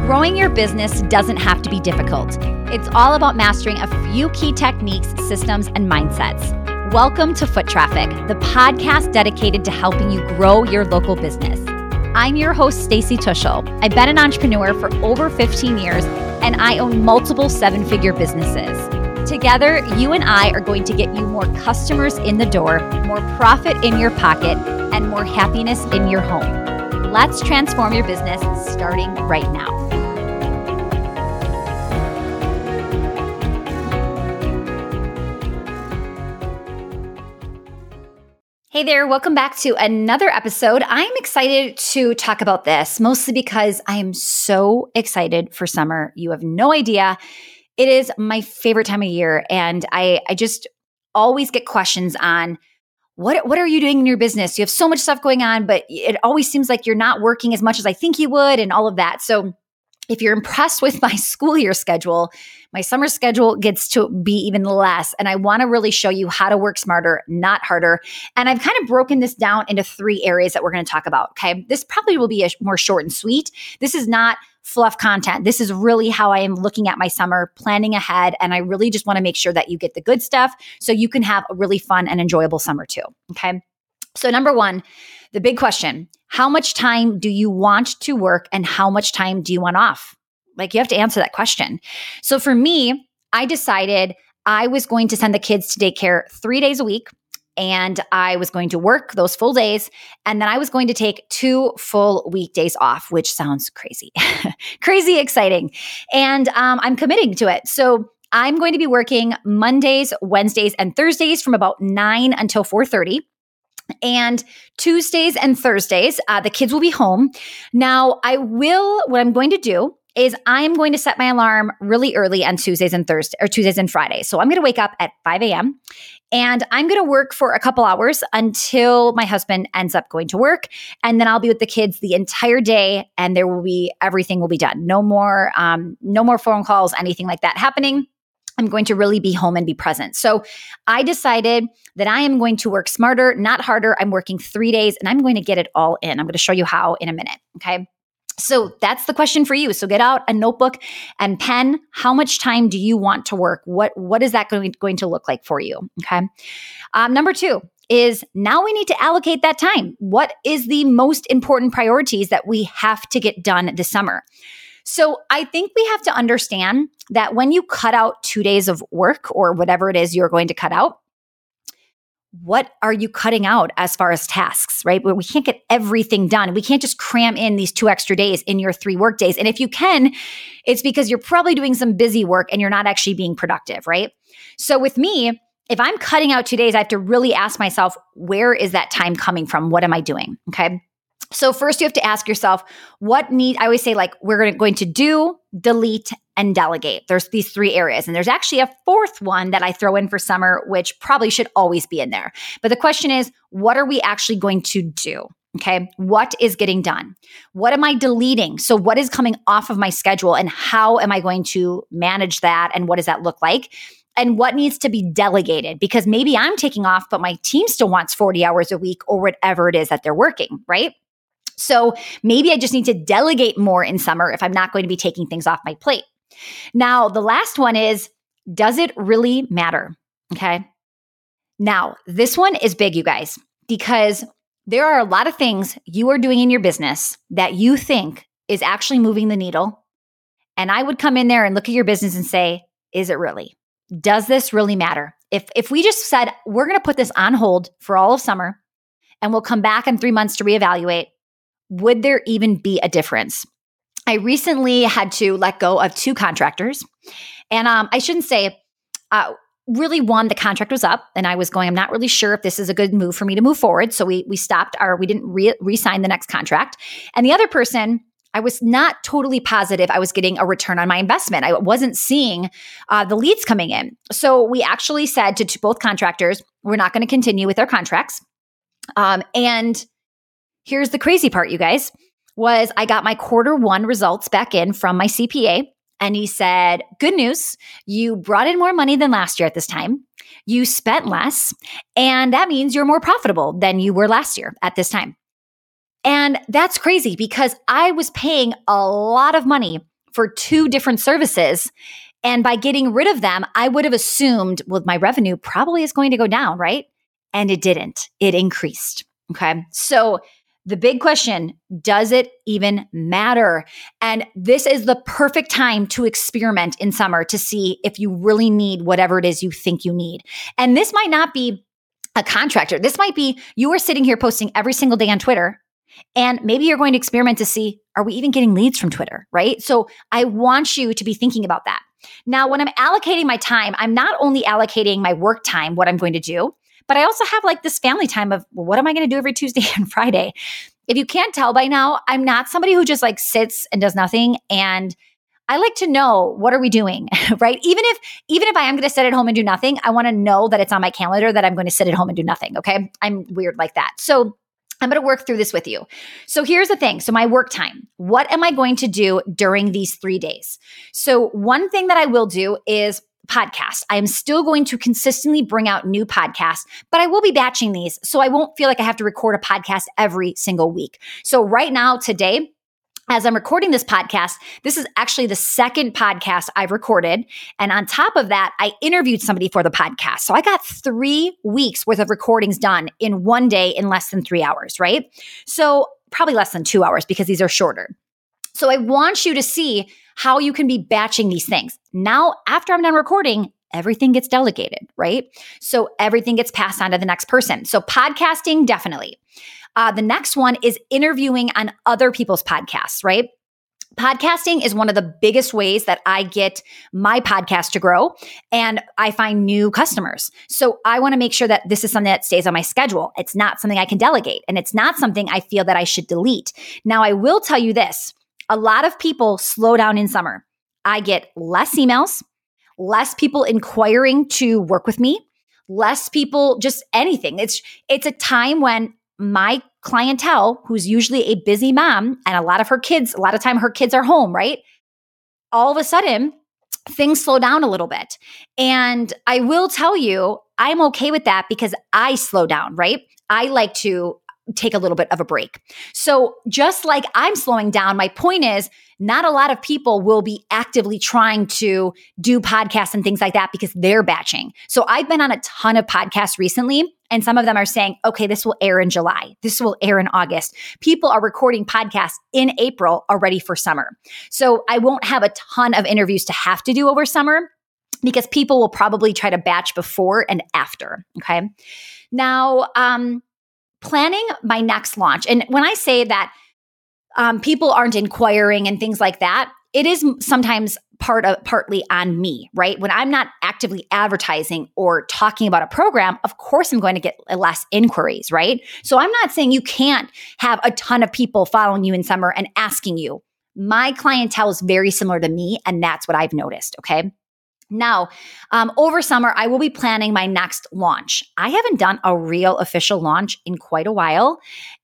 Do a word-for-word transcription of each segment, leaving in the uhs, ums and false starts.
Growing your business doesn't have to be difficult. It's all about mastering a few key techniques, systems, and mindsets. Welcome to Foot Traffic, the podcast dedicated to helping you grow your local business. I'm your host, Stacey Tuschl. I've been an entrepreneur for over fifteen years, and I own multiple seven-figure businesses. Together, you and I are going to get you more customers in the door, more profit in your pocket, and more happiness in your home. Let's transform your business starting right now. Hey there, welcome back to another episode. I'm excited to talk about this, mostly because I am so excited for summer. You have no idea. It is my favorite time of year, and I, I just always get questions on what, what are you doing in your business? You have so much stuff going on, but it always seems like you're not working as much as I think you would and all of that. So if you're impressed with my school year schedule, my summer schedule gets to be even less. And I want to really show you how to work smarter, not harder. And I've kind of broken this down into three areas that we're going to talk about. Okay. This probably will be a more short and sweet. This is not fluff content. This is really how I am looking at my summer, planning ahead. And I really just want to make sure that you get the good stuff so you can have a really fun and enjoyable summer too. Okay. So number one, the big question, how much time do you want to work and how much time do you want off? Like, you have to answer that question. So for me, I decided I was going to send the kids to daycare three days a week, and I was going to work those full days, and then I was going to take two full weekdays off, which sounds crazy, crazy exciting. And um, I'm committing to it. So I'm going to be working Mondays, Wednesdays, and Thursdays from about nine until four thirty. And Tuesdays and Thursdays, uh, the kids will be home. Now, I will, what I'm going to do is I'm going to set my alarm really early on Tuesdays and Thursdays, or Tuesdays and Fridays. So I'm going to wake up at five a.m. and I'm going to work for a couple hours until my husband ends up going to work. And then I'll be with the kids the entire day, and there will be, everything will be done. No more, um, no more phone calls, anything like that happening. I'm going to really be home and be present. So I decided that I am going to work smarter, not harder. I'm working three days and I'm going to get it all in. I'm going to show you how in a minute. Okay. So that's the question for you. So get out a notebook and pen. How much time do you want to work? What, what is that going, going to look like for you? Okay. Um, number two is now we need to allocate that time. What is the most important priorities that we have to get done this summer? So I think we have to understand that when you cut out two days of work or whatever it is you're going to cut out, what are you cutting out as far as tasks, right? Where we can't get everything done. We can't just cram in these two extra days in your three work days. And if you can, it's because you're probably doing some busy work and you're not actually being productive, right? So with me, if I'm cutting out two days, I have to really ask myself, where is that time coming from? What am I doing? Okay. So first you have to ask yourself, what need, I always say, like, we're going to do, delete, and delegate. There's these three areas. And there's actually a fourth one that I throw in for summer, which probably should always be in there. But the question is, what are we actually going to do? Okay. What is getting done? What am I deleting? So what is coming off of my schedule and how am I going to manage that? And what does that look like? And what needs to be delegated? Because maybe I'm taking off, but my team still wants forty hours a week or whatever it is that they're working, right? So maybe I just need to delegate more in summer if I'm not going to be taking things off my plate. Now, the last one is, does it really matter? Okay. Now, this one is big, you guys, because there are a lot of things you are doing in your business that you think is actually moving the needle. And I would come in there and look at your business and say, is it really? Does this really matter? If, if we just said, we're going to put this on hold for all of summer and we'll come back in three months to reevaluate, would there even be a difference? I recently had to let go of two contractors. And um, I shouldn't say, uh, really one, the contract was up and I was going, I'm not really sure if this is a good move for me to move forward. So we we stopped our, we didn't re- re-sign the next contract. And the other person, I was not totally positive I was getting a return on my investment. I wasn't seeing uh, the leads coming in. So we actually said to, to both contractors, we're not going to continue with our contracts. Um, and here's the crazy part, you guys, was I got my quarter one results back in from my C P A. And he said, good news, you brought in more money than last year at this time. You spent less. And that means you're more profitable than you were last year at this time. And that's crazy because I was paying a lot of money for two different services. And by getting rid of them, I would have assumed, well, my revenue probably is going to go down, right? And it didn't. It increased. Okay. So the big question, does it even matter? And this is the perfect time to experiment in summer to see if you really need whatever it is you think you need. And this might not be a contractor. This might be you are sitting here posting every single day on Twitter, and maybe you're going to experiment to see, are we even getting leads from Twitter, right? So I want you to be thinking about that. Now, when I'm allocating my time, I'm not only allocating my work time, what I'm going to do, but I also have like this family time of, well, what am I going to do every Tuesday and Friday? If you can't tell by now, I'm not somebody who just like sits and does nothing. And I like to know, what are we doing, right? Even if, even if I am going to sit at home and do nothing, I want to know that it's on my calendar that I'm going to sit at home and do nothing. Okay. I'm weird like that. So I'm going to work through this with you. So here's the thing. So my work time, what am I going to do during these three days? So one thing that I will do is podcast. I am still going to consistently bring out new podcasts, but I will be batching these. So I won't feel like I have to record a podcast every single week. So right now, today, as I'm recording this podcast, this is actually the second podcast I've recorded. And on top of that, I interviewed somebody for the podcast. So I got three weeks worth of recordings done in one day in less than three hours, right? So probably less than two hours because these are shorter. So I want you to see how you can be batching these things. Now, after I'm done recording, everything gets delegated, right? So everything gets passed on to the next person. So podcasting, definitely. Uh, the next one is interviewing on other people's podcasts, right? Podcasting is one of the biggest ways that I get my podcast to grow and I find new customers. So I want to make sure that this is something that stays on my schedule. It's not something I can delegate, and it's not something I feel that I should delete. Now, I will tell you this. A lot of people slow down in summer. I get less emails, less people inquiring to work with me, less people, just anything. It's it's a time when my clientele, who's usually a busy mom, and a lot of her kids, a lot of time her kids are home, right? All of a sudden, things slow down a little bit. And I will tell you, I'm okay with that because I slow down, right? I like to take a little bit of a break. So just like I'm slowing down, my point is not a lot of people will be actively trying to do podcasts and things like that because they're batching. So I've been on a ton of podcasts recently, and some of them are saying, okay, this will air in July. This will air in August. People are recording podcasts in April already for summer. So I won't have a ton of interviews to have to do over summer because people will probably try to batch before and after. Okay. Now, um, planning my next launch. And when I say that um, people aren't inquiring and things like that, it is sometimes part of partly on me, right? When I'm not actively advertising or talking about a program, of course I'm going to get less inquiries, right? So I'm not saying you can't have a ton of people following you in summer and asking you. My clientele is very similar to me, and that's what I've noticed, okay? Now, um, over summer, I will be planning my next launch. I haven't done a real official launch in quite a while,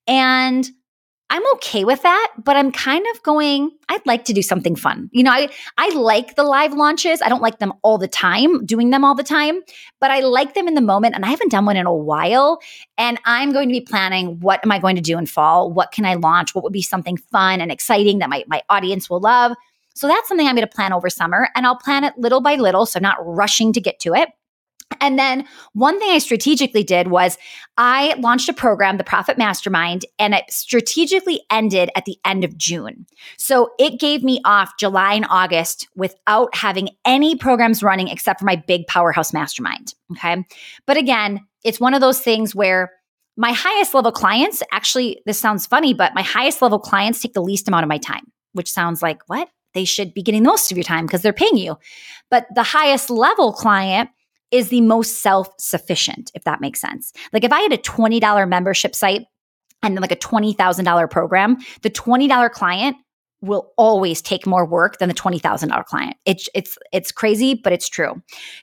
and I'm okay with that, but I'm kind of going, I'd like to do something fun. You know, I, I like the live launches. I don't like them all the time, doing them all the time, but I like them in the moment, and I haven't done one in a while, and I'm going to be planning, what am I going to do in fall? What can I launch? What would be something fun and exciting that my, my audience will love? So that's something I'm going to plan over summer, and I'll plan it little by little, so I'm not rushing to get to it. And then one thing I strategically did was I launched a program, the Profit Mastermind, and it strategically ended at the end of June. So it gave me off July and August without having any programs running except for my big Powerhouse Mastermind. Okay. But again, it's one of those things where my highest level clients, actually, this sounds funny, but my highest level clients take the least amount of my time, which sounds like, what? They should be getting most of your time because they're paying you. But the highest level client is the most self-sufficient, if that makes sense. Like if I had a twenty dollars membership site and then like a twenty thousand dollars program, the twenty dollars client will always take more work than the twenty thousand dollars client. It's, it's, it's crazy, but it's true.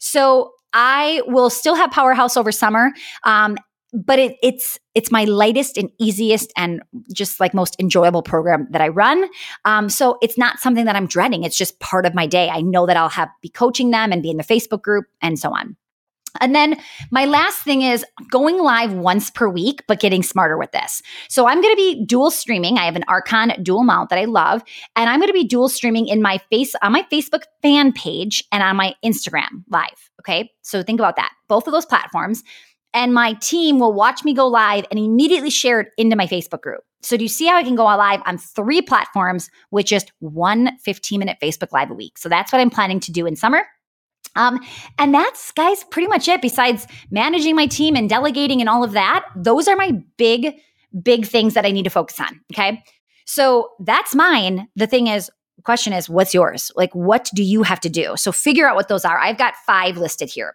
So I will still have Powerhouse over summer. Um, But it, it's it's my lightest and easiest and just like most enjoyable program that I run. Um, so it's not something that I'm dreading. It's just part of my day. I know that I'll have be coaching them and be in the Facebook group and so on. And then my last thing is going live once per week, but getting smarter with this. So I'm going to be dual streaming. I have an Archon dual mount that I love, and I'm going to be dual streaming in my face on my Facebook fan page and on my Instagram live. Okay. So think about that. Both of those platforms. And my team will watch me go live and immediately share it into my Facebook group. So do you see how I can go live on three platforms with just one fifteen minute Facebook Live a week? So that's what I'm planning to do in summer. Um, and that's, guys, pretty much it. Besides managing my team and delegating and all of that, those are my big, big things that I need to focus on. Okay. So that's mine. The thing is, the question is, what's yours? Like, what do you have to do? So figure out what those are. I've got five listed here.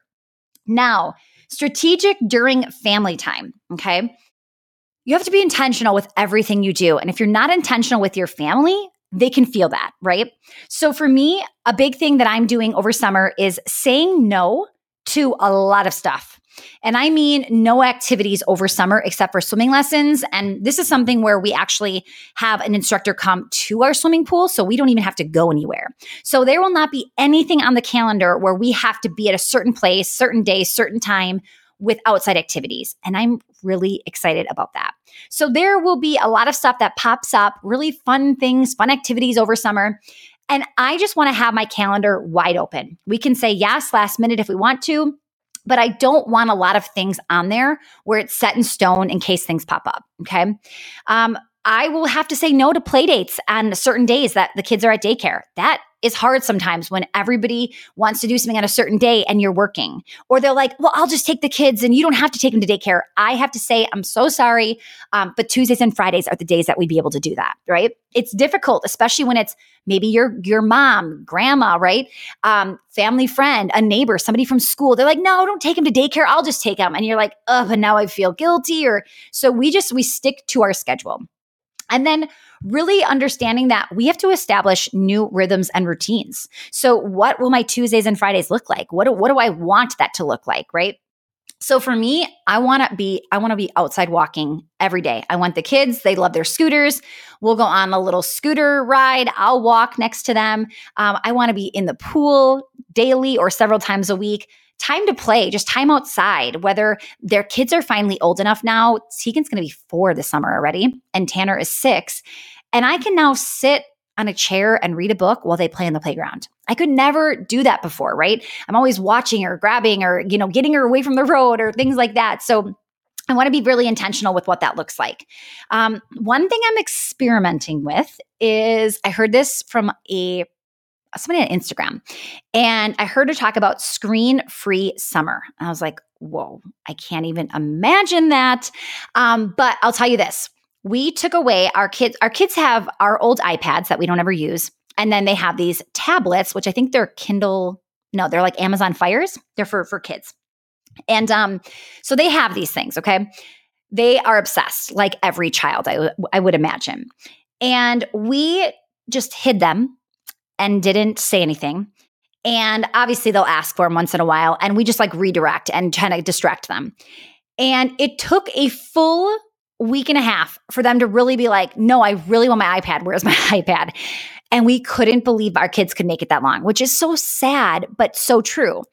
Now, strategic during family time. Okay. You have to be intentional with everything you do. And if you're not intentional with your family, they can feel that, right? So for me, a big thing that I'm doing over summer is saying no to a lot of stuff. And I mean no activities over summer except for swimming lessons. And this is something where we actually have an instructor come to our swimming pool, so we don't even have to go anywhere. So there will not be anything on the calendar where we have to be at a certain place, certain day, certain time with outside activities. And I'm really excited about that. So there will be a lot of stuff that pops up, really fun things, fun activities over summer. And I just want to have my calendar wide open. We can say yes last minute if we want to, but I don't want a lot of things on there where it's set in stone in case things pop up. Okay. Um, I will have to say no to play dates on certain days that the kids are at daycare. That is hard sometimes when everybody wants to do something on a certain day and you're working. Or they're like, well, I'll just take the kids and you don't have to take them to daycare. I have to say, I'm so sorry, um, but Tuesdays and Fridays are the days that we'd be able to do that, right? It's difficult, especially when it's maybe your your mom, grandma, right? Um, family friend, a neighbor, somebody from school. They're like, no, don't take them to daycare. I'll just take them. And you're like, oh, but now I feel guilty. Or so we just, we stick to our schedule. And then really understanding that we have to establish new rhythms and routines. So what will my Tuesdays and Fridays look like? What do, what do I want that to look like, right? So for me, I want to be I want to be outside walking every day. I want the kids, they love their scooters. We'll go on a little scooter ride. I'll walk next to them. Um, I want to be in the pool daily or several times a week. Time to play, just time outside, whether their kids are finally old enough now. Tegan's going to be four this summer already, and Tanner is six. And I can now sit on a chair and read a book while they play in the playground. I could never do that before, right? I'm always watching or grabbing or, you know, getting her away from the road or things like that. So I want to be really intentional with what that looks like. Um, one thing I'm experimenting with is I heard this from a somebody on Instagram, and I heard her talk about screen-free summer. And I was like, whoa, I can't even imagine that. Um, but I'll tell you this. We took away our kids. Our kids have our old iPads that we don't ever use. And then they have these tablets, which I think they're Kindle. No, they're like Amazon Fires. They're for, for kids. And um, so they have these things, okay? They are obsessed, like every child, I, w- I would imagine. And we just hid them and didn't say anything. And obviously they'll ask for them once in a while. And we just like redirect and try to distract them. And it took a full week and a half for them to really be like, no, I really want my iPad. Where's my iPad? And we couldn't believe our kids could make it that long, which is so sad, but so true.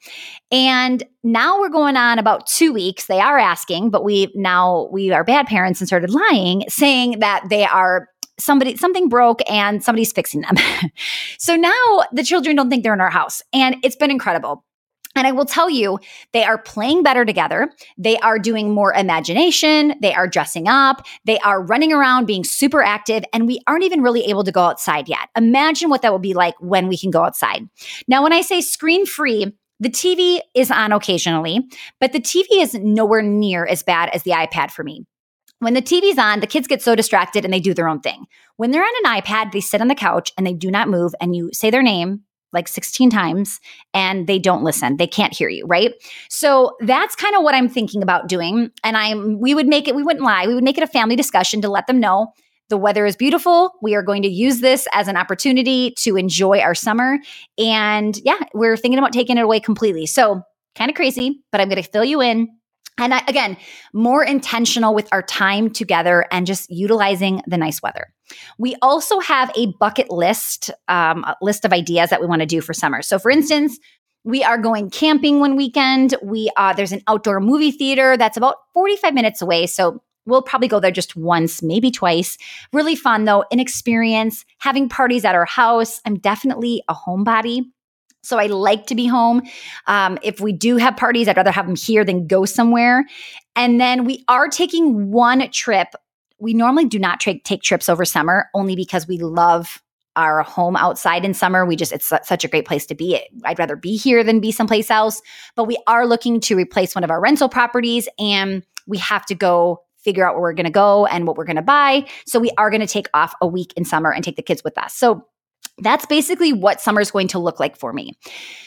And now we're going on about two weeks. They are asking, but we now we are bad parents and started lying, saying that they are somebody, something broke and somebody's fixing them. So now the children don't think they're in our house. And it's been incredible. And I will tell you, they are playing better together. They are doing more imagination. They are dressing up. They are running around, being super active. And we aren't even really able to go outside yet. Imagine what that will be like when we can go outside. Now, when I say screen free, the T V is on occasionally, but the T V is nowhere near as bad as the iPad for me. When the T V's on, the kids get so distracted and they do their own thing. When they're on an iPad, they sit on the couch and they do not move, and you say their name like sixteen times and they don't listen. They can't hear you, right? So that's kind of what I'm thinking about doing. And I'm, we would make it, we wouldn't lie. We would make it a family discussion to let them know the weather is beautiful. We are going to use this as an opportunity to enjoy our summer. And yeah, we're thinking about taking it away completely. So kind of crazy, but I'm going to fill you in. And I, again, more intentional with our time together and just utilizing the nice weather. We also have a bucket list, um, a list of ideas that we want to do for summer. So for instance, We are going camping one weekend. We uh, there's an outdoor movie theater that's about forty-five minutes away. So we'll probably go there just once, maybe twice. Really fun though, an experience, having parties at our house. I'm definitely a homebody. So I like to be home. Um, if we do have parties, I'd rather have them here than go somewhere. And then we are taking one trip. We normally do not tra- take trips over summer only because we love our home outside in summer. We just, it's su- such a great place to be. I'd rather be here than be someplace else. But we are looking to replace one of our rental properties, and we have to go figure out where we're going to go and what we're going to buy. So we are going to take off a week in summer and take the kids with us. So that's basically what summer is going to look like for me.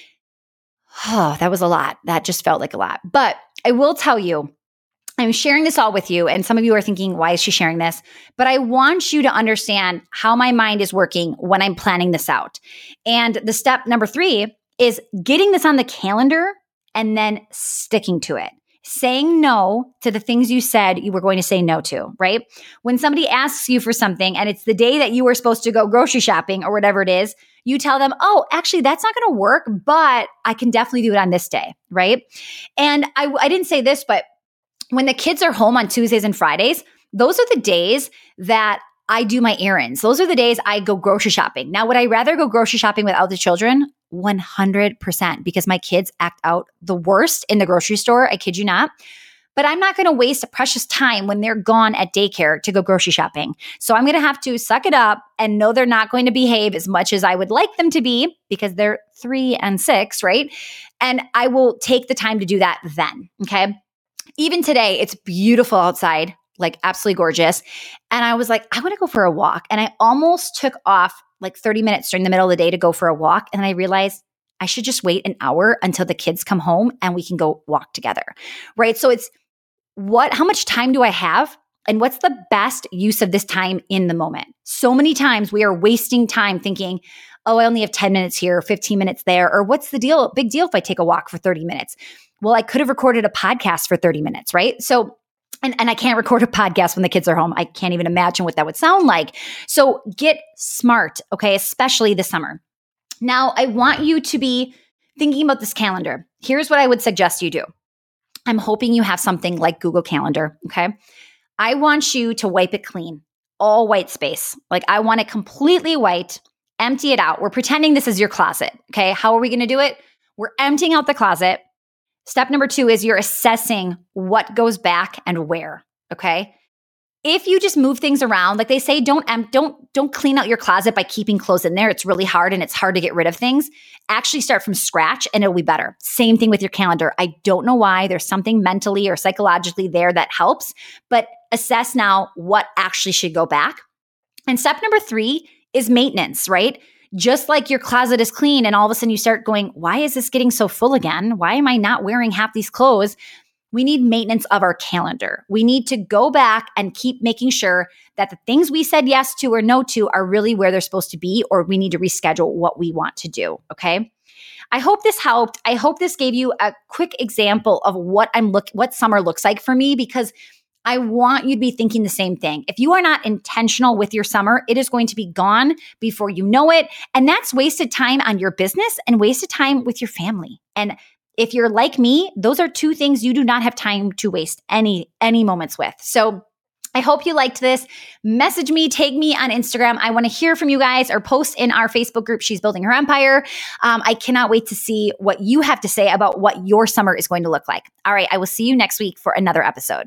Oh, that was a lot. That just felt like a lot. But I will tell you, I'm sharing this all with you, and some of you are thinking, why is she sharing this? But I want you to understand how my mind is working when I'm planning this out. And the step number three is getting this on the calendar and then sticking to it. Saying no to the things you said you were going to say no to, right? When somebody asks you for something and it's the day that you were supposed to go grocery shopping or whatever it is, you tell them, oh, actually, that's not going to work, but I can definitely do it on this day, right? And I, I didn't say this, but when the kids are home on Tuesdays and Fridays, those are the days that I do my errands. Those are the days I go grocery shopping. Now, would I rather go grocery shopping without the children? one hundred percent, because my kids act out the worst in the grocery store. I kid you not. But I'm not going to waste a precious time when they're gone at daycare to go grocery shopping. So I'm going to have to suck it up and know they're not going to behave as much as I would like them to be because they're three and six, right? And I will take the time to do that then, okay? Even today, it's beautiful outside, like absolutely gorgeous. And I was like, I want to go for a walk. And I almost took off like thirty minutes during the middle of the day to go for a walk. And I realized I should just wait an hour until the kids come home and we can go walk together, right? So it's what, how much time do I have? And what's the best use of this time in the moment? So many times we are wasting time thinking, oh, I only have ten minutes here, fifteen minutes there, or what's the deal? Big deal if I take a walk for thirty minutes. Well, I could have recorded a podcast for thirty minutes, right? So And, and I can't record a podcast when the kids are home. I can't even imagine what that would sound like. So get smart, okay, especially this summer. Now, I want you to be thinking about this calendar. Here's what I would suggest you do. I'm hoping you have something like Google Calendar, okay? I want you to wipe it clean, all white space. Like I want it completely white, empty it out. We're pretending this is your closet, okay? How are we going to do it? We're emptying out the closet. Step number two is you're assessing what goes back and where, okay? If you just move things around, like they say, don't um, don't don't clean out your closet by keeping clothes in there. It's really hard and it's hard to get rid of things. Actually start from scratch and it'll be better. Same thing with your calendar. I don't know why. There's something mentally or psychologically there that helps, but assess now what actually should go back. And step number three is maintenance, right? Just like your closet is clean and all of a sudden you start going, why is this getting so full again? Why am I not wearing half these clothes? We need maintenance of our calendar. We need to go back and keep making sure that the things we said yes to or no to are really where they're supposed to be, or we need to reschedule what we want to do, okay? I hope this helped. I hope this gave you a quick example of what I'm look what summer looks like for me, because I want you to be thinking the same thing. If you are not intentional with your summer, it is going to be gone before you know it. And that's wasted time on your business and wasted time with your family. And if you're like me, those are two things you do not have time to waste any, any moments with. So I hope you liked this. Message me, tag me on Instagram. I want to hear from you guys, or post in our Facebook group, She's Building Her Empire. Um, I cannot wait to see what you have to say about what your summer is going to look like. All right, I will see you next week for another episode.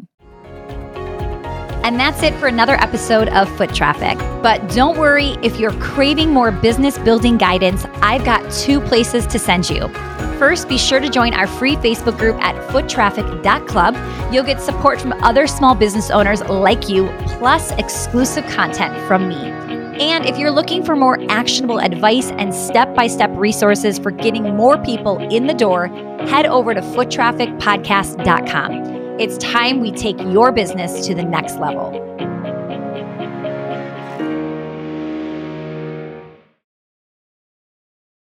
And that's it for another episode of Foot Traffic. But don't worry, if you're craving more business building guidance, I've got two places to send you. First, be sure to join our free Facebook group at foot traffic dot club. You'll get support from other small business owners like you, plus exclusive content from me. And if you're looking for more actionable advice and step-by-step resources for getting more people in the door, head over to foot traffic podcast dot com. It's time we take your business to the next level.